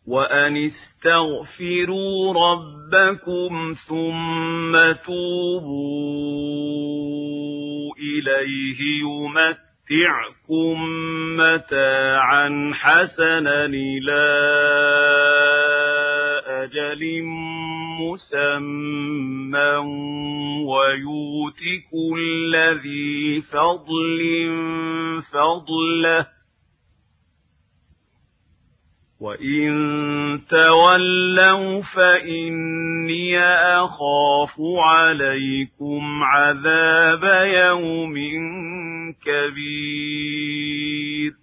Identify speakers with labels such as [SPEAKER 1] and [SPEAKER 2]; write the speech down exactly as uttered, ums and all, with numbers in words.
[SPEAKER 1] وأن استغفروا ربكم ثم توبوا إليه يمتعكم متاعا حسنا إلى أجل مسمى ويؤت كل ذي فضل فضله وإن تولوا فإني أخاف عليكم عذاب يوم كبير